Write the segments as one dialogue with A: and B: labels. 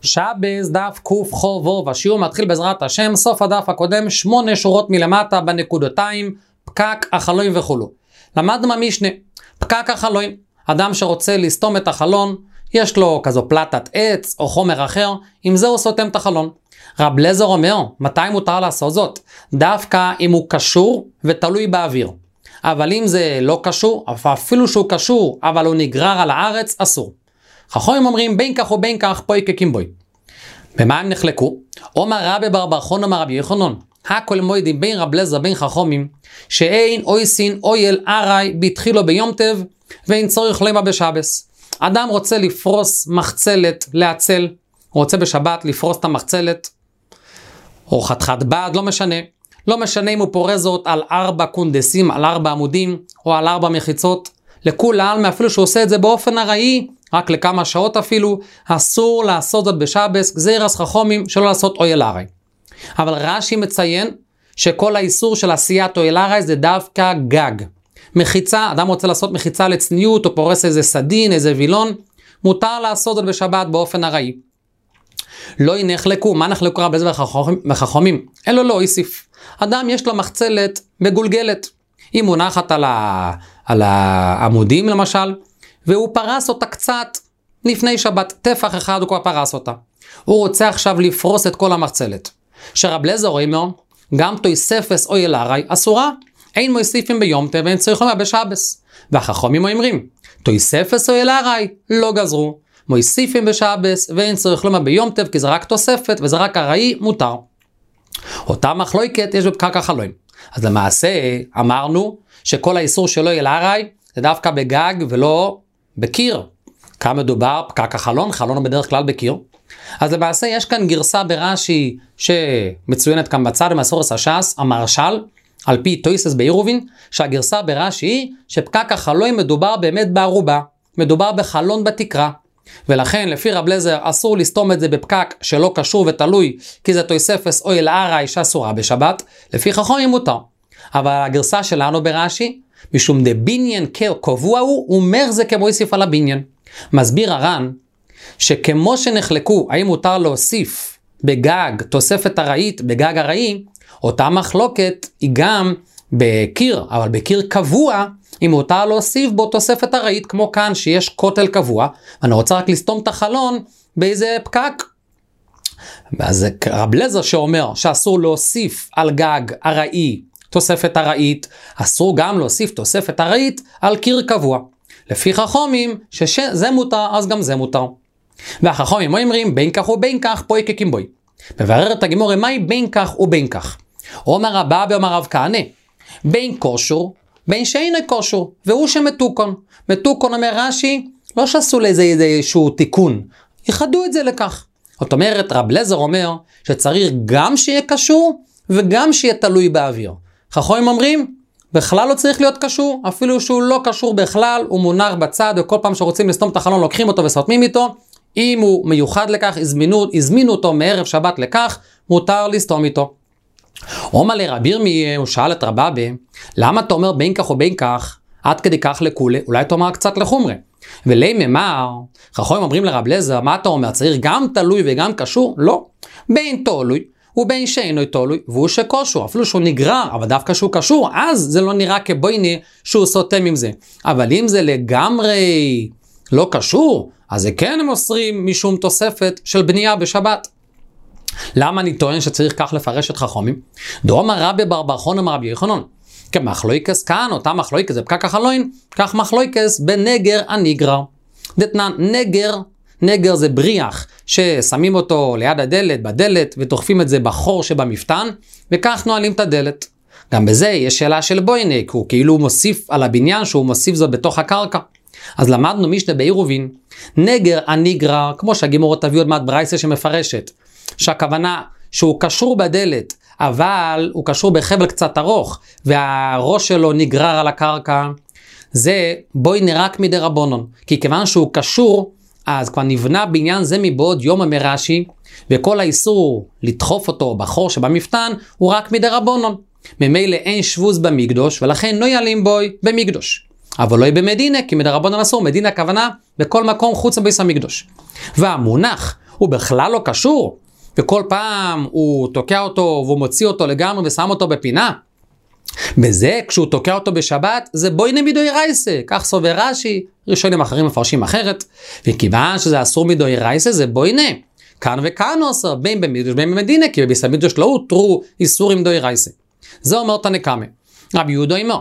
A: שבס דף קוף חובו, והשיעור מתחיל בעזרת השם, סוף הדף הקודם, 8 שורות מלמטה בנקודותיים, פקק, החלון וכולו. למדנו מהמשנה, פקק החלון, אדם שרוצה לסתום את החלון, יש לו כזו פלטת עץ או חומר אחר, עם זה הוא סותם את החלון. רב לזר אומר, מתי מותר לעשות זאת? דווקא אם הוא קשור ותלוי באוויר. אבל אם זה לא קשור, אפילו שהוא קשור, אבל הוא נגרר על הארץ, אסור. חכמים אומרים בין כך ובין כך פוי כקימבוי. במה הם נחלקו? אומר רבי בר בר חונה מרבי יוחנן, הכל מוידים בין רב לזר בין חכמים, שאין אוי סין אויל ארי בתחילו ביום טב, ואין צורך למה בשבס. אדם רוצה לפרוס מחצלת לעצל, הוא רוצה בשבת לפרוס את המחצלת, או חתכת בד, לא משנה. לא משנה אם הוא פורס זאת על 4 קונדסים, על 4 עמודים, או על 4 מחיצות. לכולם, אפילו שהוא עושה את זה באופן הראי, רק לכמה שעות אפילו, אסור לעשות זאת בשבס, גזירס חכמים שלא לעשות אויל ארי. אבל רש"י מציין שכל האיסור של עשיית אויל ארי זה דווקא גג. מחיצה, אדם רוצה לעשות מחיצה לצניעות, או פורס איזה סדין, איזה וילון, מותר לעשות זאת בשבת באופן הראי. לא נחלקו, מה נחלקו רב לזר וחכמים? אלו לא יוסיף. אדם יש לו מחצלת מגולגלת, היא מונחת על העמודים למשל, והוא פרס אותה קצת לפני שבת, טפח אחד הוא כבר פרס אותה. הוא רוצה עכשיו לפרוס את כל המחצלת. שרב לזר אומר, גם תוספת אויל ארי אסורה, אין מוסיפים ביום טוב ואין צריכים בשבס. והחכמים אומרים, תוספת אויל ארי לא גזרו, מוסיפים בשבס ואין צריכים ביום טוב, כי זה רק תוספת וזה רק ארי מותר. אותה מחלוקת יש בפקק החלון. אז למעשה אמרנו שכל האיסור שלו אויל ארי זה דווקא בגג ולא בקיר. כאן מדובר פקק החלון, חלון הוא בדרך כלל בקיר. אז למעשה יש כאן גרסה ברש"י שמצוינת כאן בצד במסורת הש"ס, המרש"ל, על פי טויסס בעירובין, שהגרסה ברש"י היא שפקק החלון מדובר באמת בערובה, מדובר בחלון בתקרה. ולכן לפי רב לזר אסור לסתום את זה בפקק שלא קשור ותלוי, כי זה תוספת אויל ארי שאסורה בשבת, לפי חכמים מותר. אבל הגרסה שלנו ברש"י, משום דבניין קבוע הוא אומר זה כמו יוסיף על הבניין. מסביר הר"ן, שכמו שנחלקו, האם מותר להוסיף בגג תוספת ארעית, בגג ארעי, אותה מחלוקת היא גם בקיר, אבל בקיר קבוע, אם מותר להוסיף בו תוספת ארעית, כמו כאן שיש כותל קבוע, ואני רוצה רק לסתום את החלון באיזה פקק. אז רב לזר שאומר שאסור להוסיף על גג ארעי תוספת ארעית, אסור גם להוסיף תוספת ארעית על קיר קבוע. לפי חכמים שזה מותר, אז גם זה מותר. והחכמים אומרים בין כך ובין כך פוי כקימבוי. מבררת הגמרא מהי בין כך ובין כך. אומר רבא ואומר רב כהנא, בין קושור, בין שאינו קושור, והוא שמתוקון. מתוקון אומר רש"י, לא שעשו לזה איזשהו תיקון, יחדו את זה לכך. זאת אומרת, רב לזר אומר שצריך גם שיהיה קשור וגם שיהיה תלוי באוויר. חכמים אומרים, בכלל לא צריך להיות קשור, אפילו שהוא לא קשור בכלל, הוא מונח בצד, וכל פעם שרוצים לסתום את החלון לוקחים אותו וסותמים איתו. אם הוא מיוחד לכך, הזמינו אותו מערב שבת לכך, מותר לסתום איתו. אומר לרבי ירמיה, הוא שאל את רבבה, למה אתה אומר בין כך ובין כך, עד כדי כך לכולה, אולי תאמר קצת לחומרה. ולי ממר, חכמים אומרים לרב לזר, מה אתה אומר, צריך גם תלוי וגם קשור? לא. בין תלוי ובין שאינו תלוי, והוא שקושור, אפילו שהוא נגרר, אבל דווקא שהוא קשור, אז זה לא נראה כבויני שהוא סותם עם זה. אבל אם זה לגמרי לא קשור, אז זה כן הם אוסרים משום תוספת של בנייה בשבת. למה אני טוען שצריך כך לפרש את חכמים? דאמר רבי בר בר חונה מרבי יוחנן, כמחלוקס כאן, אותה מחלוקס זה פקק החלון, כך מחלוקס בנגר הנגרר. דתנן, נגר זה בריח ששמים אותו ליד הדלת, בדלת, ודוחפים את זה בחור שבמפתן, וכך נועלים את הדלת. גם בזה יש שאלה של בויני, הוא כאילו מוסיף על הבניין שהוא מוסיף זאת בתוך הקרקע. אז למדנו משנה בעירובין, נגר הנגרר, כמו שהגימורות תביאו עוד מעט ברייסה שמפרשת, שהכוונה שהוא קשור בדלת, אבל הוא קשור בחבל קצת ארוך, והראש שלו נגרר על הקרקע, זה בויני רק מדי רבונון, כי כיוון שהוא קשור, אז כבר נבנה בעניין זה מבעוד יום המרש"י, וכל האיסור לדחוף אותו בחור שבמפתן, הוא רק מדי רבונון. ממילא אין שבוז במקדוש, ולכן לא יעלים בוי במקדוש. אבל לא יהיה במדינה, כי מדי רבונון אסור, מדינה הכוונה בכל מקום חוץ מביס המקדוש. והמונח הוא בכלל לא קשור, וכל פעם הוא תוקע אותו והוא מוציא אותו לגמרי ושם אותו בפינה. בזה, כשהוא תוקע אותו בשבת, זה בוינה מדאורייסה, כך סובר רש"י, ראשונים אחרים מפרשים אחרת, וכיוון שזה אסור מדאורייסה, זה בוינה. כאן וכאן עושה, בין במקדוש בין במדינה, כי בביס המקדוש לא הותרו איסורים דאורייסה. זה אומר תנא קמא. רבי יהודה אומר,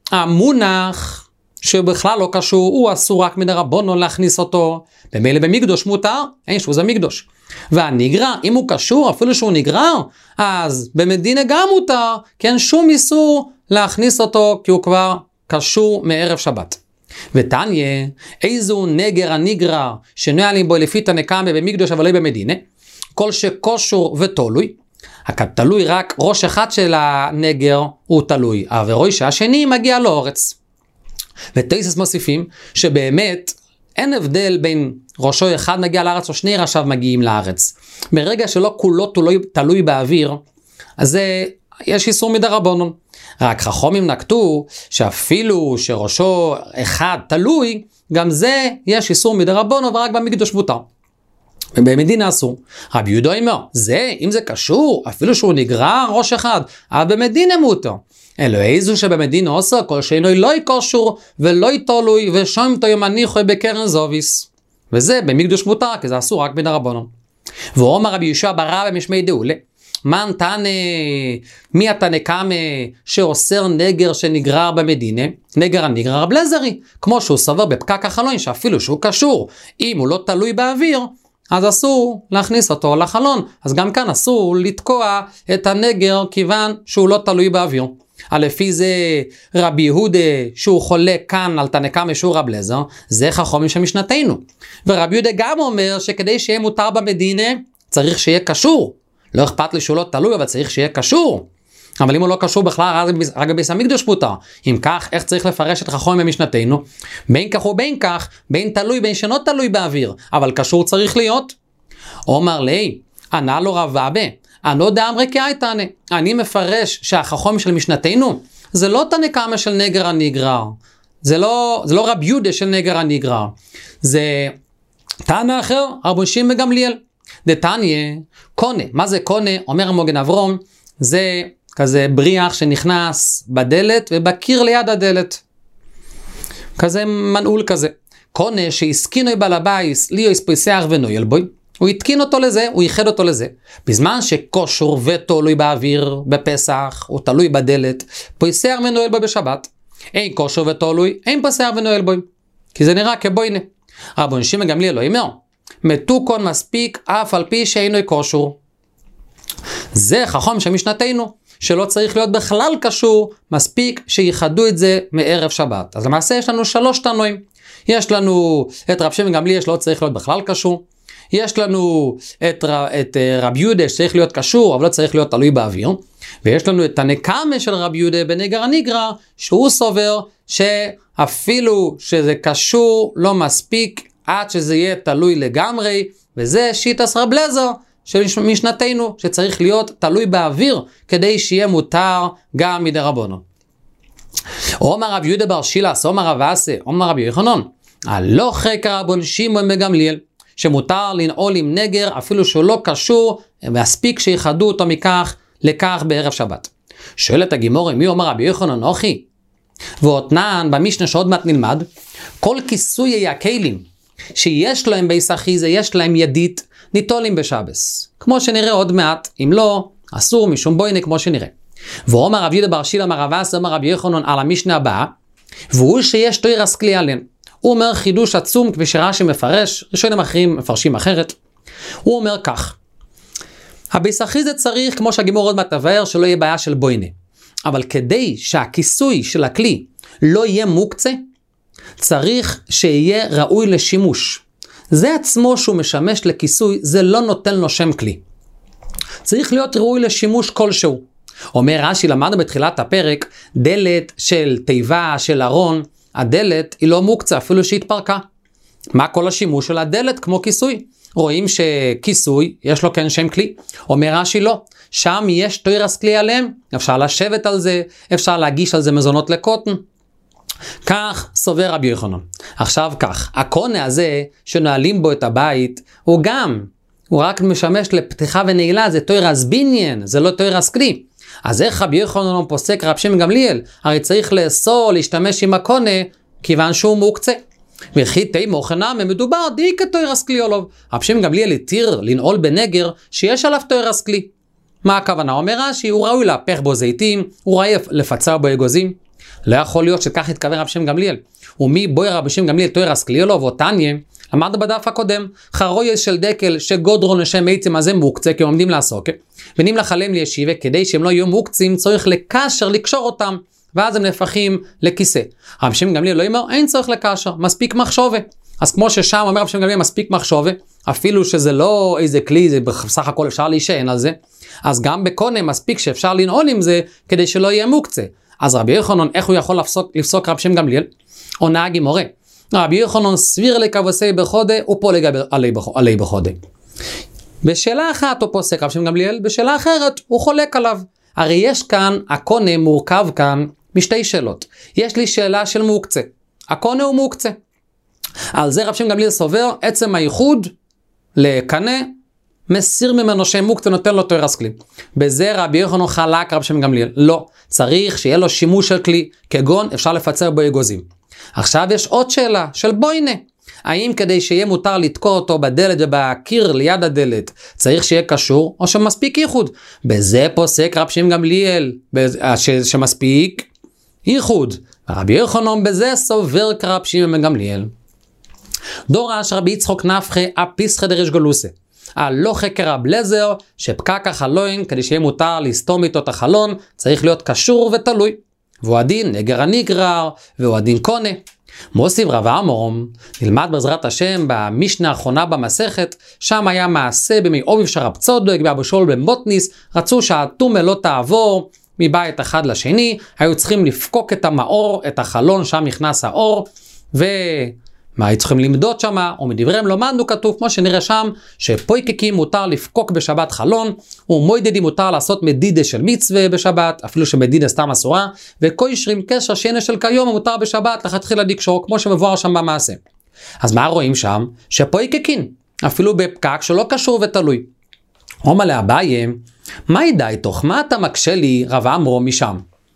A: המונח שבכלל לא קשור, הוא אסור רק מדרבנן להכניס אותו, במילא במקדוש מותר, אין שהוא זה מקדוש. והנגרר, אם הוא קשור, אפילו שהוא נגרר, אז במדינה גם מותר, כי אין שום איסור להכניס אותו, כי הוא כבר קשור מערב שבת. ותניא, איזו נגר הנגרר, שנועלים בו לפי תנא קמא במקדוש אבל לא במדינה, כל שקושור ותלוי, תלוי רק ראש אחד של הנגר הוא תלוי, אבל ראש השני מגיע לאורץ. ותייסס מוסיפים שבאמת אין הבדל בין ראשו אחד מגיע לארץ או שני ראשיו מגיעים לארץ. ברגע שלא כולו תלוי באוויר, אז יש איסור מדרבנן. רק חכמים נקטו שאפילו שראשו אחד תלוי, גם זה יש איסור מדרבנן ורק במקדוש מותר. ובמדינה אסור. רבי יהודה אומר, אם זה קשור, אפילו שהוא נגרר ראש אחד, אבל במדינה מותר. אלו איזו שבמדינה עושה, כל שאינו לא יקשור ולא תלוי ושום תימניחו בקרן זוביס. וזה במקדוש מותר, כי זה אסור רק מדרבנן. ואומר רבי יהושע בר רבא משמי דאולה, מן תנא, מי התנא קמא שאוסר נגר שנגרר במדינה? נגר הנגרר רב אליעזרי, כמו שהוא סובר בפקק החלון, שאפילו שהוא קשור, אם הוא לא תלוי באוויר, אז אסור להכניס אותו לחלון. אז גם כאן אסור לתקוע את הנגר כיוון שהוא לא תלוי באוויר. לפי זה רבי יהודה שהוא חולה כאן על תנא קמא שהוא רב אליעזר, זה חכמים של משנתנו. ורבי יהודה גם אומר שכדי שיהיה מותר במדינה צריך שיהיה קשור. לא אכפת לי שהוא לא תלוי, אבל צריך שיהיה קשור. אבל אם הוא לא קשור בכלל, רק בביס המקדוש מותר. אם כך, איך צריך לפרש את חכמים במשנתנו? בין כך ובין כך, בין תלוי, בין שאינו תלוי באוויר, אבל קשור צריך להיות. אומר לי, ענה לו רב אבא, אני דאמרי כאייתנא. אני מפרש שהחכמים של משנתנו, זה לא תנא קמא של נגר הנגרר. זה לא רב יהודה של נגר הנגרר. זה תנא אחר, רבי שמעון גמליאל. דתניא, קונה. מה זה קונה? אומר המוגן אברום, זה כזה בריח שנכנס בדלת ובקיר ליד הדלת. כזה מנעול כזה. קונה שהסכינוי בעל הבייס ליו יספויסח ונויל בוי. הוא התקין אותו לזה, הוא ייחד אותו לזה. בזמן שקושור ותלוי באוויר בפסח, הוא תלוי בדלת, פויסח ונויל בוי בשבת. אין קושור ותלוי, אין פויסח ונויל בוי. כי זה נראה כבוינה. רבי שמעון גמליאל לא אומר, מתוקון מספיק אף על פי שאינו קושור. זה חכם שמשנתנו, שלא צריך להיות בכלל קשור, מספיק שיחדו את זה מערב שבת. אז למעשה יש לנו 3 תנועים. יש לנו את רב שמעון גמליאל שלא צריך להיות בכלל קשור. יש לנו את רב יהודה שצריך להיות קשור, אבל לא צריך להיות תלוי באוויר. ויש לנו את תנא קמא של רב יהודה בנגר הנגרר, שהוא סובר שאפילו שזה קשור לא מספיק, עד שזה יהיה תלוי לגמרי, וזה שיטת רב אליעזר של משנתנו, שצריך להיות תלוי באוויר, כדי שיהיה מותר גם מדרבנן. אומר רב יהודה בר שילס, אומר רב אסי, אומר רבי יוחנן, הלא חקר רבי שמעון בגמליאל, שמותר לנעול עם נגר, אפילו שהוא לא קשור, מספיק שיחדו אותו מכך לכך בערב שבת. שואלת הגימורה, מי אומר רבי יוחנן אוכי? ואותנן במשנה שעוד מעט נלמד, כל כיסוי הכלים שיש להם בייס אחיזה, יש להם ידית, ניטולים בשבס. כמו שנראה עוד מעט, אם לא, אסור משום בוינה כמו שנראה. ואומר רב יהודה בר שילס, אמר רב אסי, אמר רבי יוחנן על המשנה הבאה, והוא שיש תוירס כלי עליהם. הוא אומר חידוש עצום, כפי שרש"י מפרש, ראשונים אחרים מפרשים אחרת. הוא אומר כך, הבייס אחיזה צריך, כמו שהגימור עוד מעט תבהר, שלא יהיה בעיה של בוינה. אבל כדי שהכיסוי של הכלי לא יהיה מוקצה, צריך שיהיה ראוי לשימוש. זה עצמו שהוא משמש לכיסוי, זה לא נותן לו שם כלי. צריך להיות ראוי לשימוש כלשהו. אומר רש"י, למדנו בתחילת הפרק, דלת של תיבה, של ארון, הדלת היא לא מוקצה, אפילו שהתפרקה. מה כל השימוש של הדלת כמו כיסוי? רואים שכיסוי, יש לו כן שם כלי. אומר רש"י לא, שם יש תוירס כלי עליהם, אפשר לשבת על זה, אפשר להגיש על זה מזונות לקוטן. כך סובר רבי יוחנן. עכשיו כך, הקונה הזה שנועלים בו את הבית, הוא גם הוא רק משמש לפתיחה ונעילה, זה תוירס בניין, זה לא תוירס כלי. אז איך רבי יוחנן פוסק רב שמעון גמליאל? הרי צריך לאסור להשתמש עם הקונה, כיוון שהוא מוקצה. וכי תימו חנם מדובר די כתוירס כלי עולוב. רב שמעון גמליאל התיר לנעול בנגר שיש עליו תוירס כלי. מה הכוונה? אומר רש"י, הוא ראוי להפך בו זיתים, הוא ראוי לפצע בו אגוזים. לא יכול להיות שכך התכוון רב שמעון גמליאל. ומי בוי רבי שמעון גמליאל תוירס כלי עולוב או תניא? למדנו בדף הקודם, חרויה של דקל שגודרו לשם עצם הזה מוקצה, כי הם עומדים לעסוק, ונים לחלם לישיבה, כדי שהם לא יהיו מוקצים, צריך לקשר, לקשור אותם, ואז הם נהפכים לכיסא. רבי שמעון גמליאל לא אומר, אין צריך לקשר, מספיק מחשובה. אז כמו ששם אומר רבי שמעון גמליאל, מספיק מחשובה, אפילו שזה לא איזה כלי, זה בסך הכל אפשר להישען על זה, אז גם בקונה מספיק שאפשר לנעול עם זה, כדי שלא יהיה מוקצה. אז רבי יוחנן, איך הוא יכול לפסוק רבי שמעון גמליאל? עונה הגימורה. רבי יוחנן סביר לכבוסי בחודה ופולג עלי בחודה. בשאלה אחת הוא פוסק רבי שמעון גמליאל, בשאלה אחרת הוא חולק עליו. הרי יש כאן, הקונה מורכב כאן משתי שאלות. יש לי שאלה של מוקצה. הקונה הוא מוקצה. על זה רבי שמעון גמליאל סובר, עצם הייחוד לקנה, מסיר ממנו שם מוקצה, נותן לו תוירס כלי. בזה רבי יוחנן חלק רבי שמעון גמליאל. לא, צריך שיהיה לו שימוש של כלי, כגון אפשר לפצר בו אגוזים. עכשיו יש עוד שאלה של בוינה. האם כדי שיהיה מותר לתקוע אותו בדלת ובקיר ליד הדלת, צריך שיהיה קשור, או שמספיק ייחוד? בזה פוסק רבי שמעון גמליאל, שמספיק ייחוד. רבי יוחנן בזה סובר כרבי שמעון גמליאל. דורש רבי יצחק נפחא אפיסחא דריש גלוסה. לא חקר רב לזר, שפקק החלון, כדי שיהיה מותר לסתום איתו את החלון, צריך להיות קשור ותלוי. והוא הדין נגר הנגרר, והוא הדין קונה. מוסיף רב עמרם, נלמד בעזרת השם במשנה האחרונה במסכת, שם היה מעשה בימי עוביב של רב צודק, באבו שאול בן בוטניס, רצו שהטומאה לא תעבור מבית אחד לשני, היו צריכים לפקוק את המאור, את החלון, שם נכנס האור, מה היו צריכים למדוד שם, או מדבריהם לומדנו כתוב, כמו שנראה שם, שפויקקים מותר לפקוק בשבת חלון, ומוידדים מותר לעשות מדידה של מצווה בשבת, אפילו שמדידה סתם אסורה, וקוישרים קשר שינה של כיום מותר בשבת, לכתחילה לקשור, כמו שמבואר שם במעשה. אז מה רואים שם? שפויקקים, אפילו בפקק שלא קשור ותלוי. אומר לאביי, מה ידע תוך? מה אתה מקשה לי רב עמרם משם?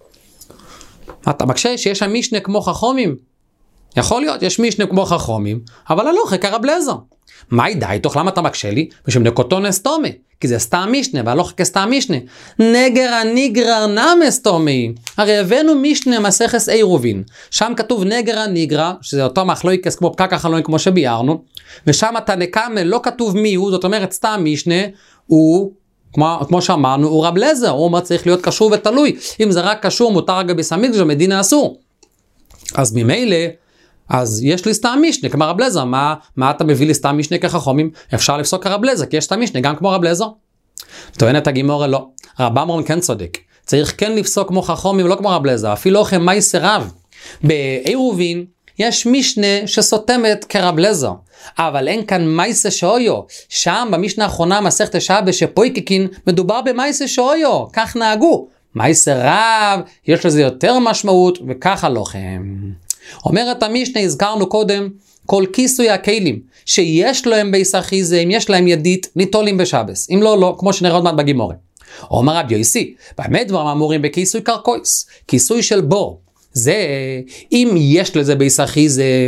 A: אתה מקשה שיש שם משנה כמו חכמים? יכול להיות, יש משנה כמו חכמים, אבל לא חקר רב לזר. מה ידע תוך? למה אתה מקשה לי? משום נקוטון אסתומה, כי זה סתם משנה, אבל לא חכה סתם משנה. נגר הנגרר נם אסתומי. הרי הבאנו משנה מסכת עירובין, שם כתוב נגר הנגרר, שזה אותו מחלוקת כמו פקק החלון כמו שביארנו, ושם התנא-קמא לא כתוב מי הוא, זאת אומרת סתם משנה, הוא כמו שאמרנו, הוא רב לזר, הוא אומר צריך להיות קשור ותלוי. אם זה רק קשור מותר רגע בסמיק, זה מדינה אסור. אז ממילא, אז יש לי סתם משנה, כמו רב לזר, מה אתה מביא לי סתם משנה כחכמים? אפשר לפסוק כרב לזר, כי יש סתם משנה, גם כמו רב לזר. טוענת הגימורה לא, רב עמרם כן צודק, צריך כן לפסוק כמו חכמים, לא כמו רב לזר, אפילו לכם מייסר רב. בעירובין, יש משנה שסותמת כרב לזר, אבל אין כאן מייסר שאויו, שם במשנה האחרונה מסכת שבת שפויקקין, מדובר במייסר שאויו, כך נהגו. מייסר רב, יש לזה יותר משמעות, וככה לכם. אומרת המשנה, הזכרנו קודם, כל כיסוי הכלים שיש להם בייס אחיזה, אם יש להם ידית, ניטולים בשבס. אם לא, לא, כמו שנראה עוד מעט בגימורה. אומר רב יוסי, באמת דברים אמורים בכיסוי קרקויס, כיסוי של בור. זה, אם יש לזה בייס אחיזה,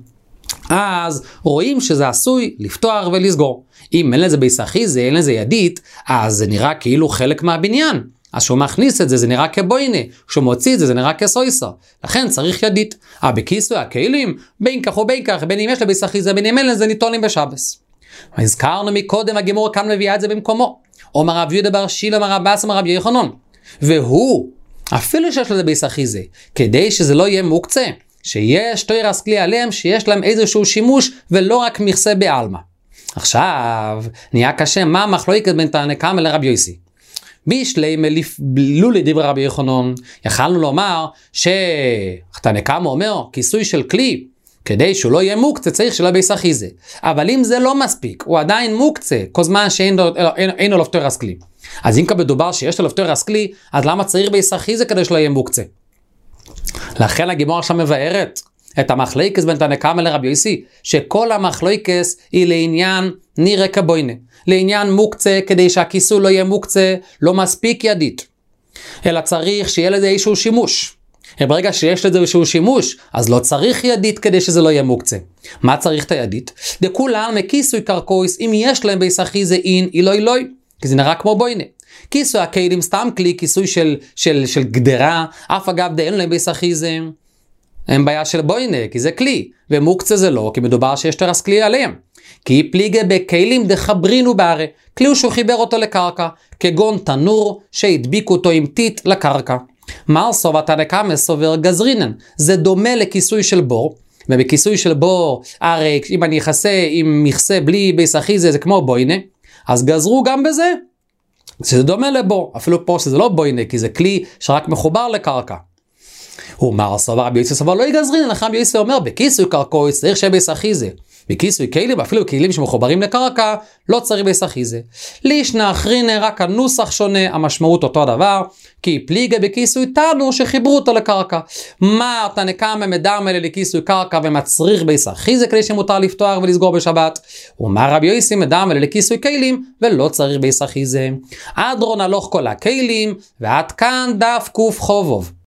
A: אז רואים שזה עשוי לפתוח ולסגור. אם אין לזה בייס אחיזה, אין לזה ידית, אז זה נראה כאילו חלק מהבניין. אז שהוא מכניס את זה, זה נראה כבוינה. כשהוא מוציא את זה, זה נראה כסויסר. לכן צריך ידית. בכיסוי הכלים, בין כך או בין כך, בין אם יש לבייס אחיזה, בין אם אין לזה ניטולים בשבס. הזכרנו מקודם, הגימור כאן מביאה את זה במקומו. אומר רב יהודה בר שילה, אומר רב אסי, אומר רב יוחנן. והוא, אפילו שיש לזה בייס אחיזה, כדי שזה לא יהיה מוקצה, שיש תוירס כלי עליהם, שיש להם איזשהו שימוש, ולא רק מכסה בעלמא. עכשיו, נהיה קשה, מה המחלוקת בין תנא-קמא לרב יוסי? בישלי מלפלו לדבר רבי יוחנן, יכלנו לומר שתנא-קמא אומר כיסוי של כלי, כדי שהוא לא יהיה מוקצה צריך שלא בייס אחיזה. אבל אם זה לא מספיק, הוא עדיין מוקצה, כל זמן שאין לו תוירס כלי. אז אם כמדובר שיש לו תוירס כלי, אז למה צריך בייס אחיזה כדי שלא יהיה מוקצה? לכן הגימור עכשיו מבארת, את המחלוקס בין תנא קמא לרבי יוסי, שכל המחלוקס היא לעניין נראה כבוינה, לעניין מוקצה, כדי שהכיסוי לא יהיה מוקצה, לא מספיק ידית, אלא צריך שיהיה לזה איזשהו שימוש. ברגע שיש לזה איזשהו שימוש, אז לא צריך ידית כדי שזה לא יהיה מוקצה. מה צריך את הידית? דכולן מכיסוי קרקויס, אם יש להם ביס אחיזה אין, אילוי לוי, כי זה נראה כמו בוינה. כיסוי הכלים סתם כלי, כיסוי של גדרה, אף אגב אין להם ביס אחיזה, אין בעיה של בוינה, כי זה כלי, ומוקצה זה לא, כי מדובר שיש תרס כלי עליהם. כי פליגה בכלים דחברינו בערה, כלי שהוא חיבר אותו לקרקע, כגון תנור שהדביק אותו עם טיט לקרקע. מרסוב התנא קמא סובר גזרינן, זה דומה לכיסוי של בור, ובכיסוי של בור, הרי אם אני אכסה עם מכסה בלי ביס אחיזה זה כמו בוינה, אז גזרו גם בזה, זה דומה לבור, אפילו פה שזה לא בוינה, כי זה כלי שרק מחובר לקרקע. הוא מרסוב רבי יוסי סובר לא יגזרינן, לכן רבי יוסי אומר בכיסוי קרקעי צריך שיהיה ביס אחיזה, בכיסוי כלים, אפילו כלים שמחוברים לקרקע, לא צריך ביס אחיזה. לישנא אחרינא, רק הנוסח שונה, המשמעות אותו דבר, כי פליגה בכיסוי תנור שחיברו אותו לקרקע. מה תנא קמא מדמה לכיסוי קרקע ומצריך ביס אחיזה כדי שמותר לפתוח ולסגור בשבת? ומה רבי יוסי מדמה לכיסוי כלים ולא צריך ביס אחיזה. עד רון הלוך כל הכלים, ועד כאן דף קוף חובוב.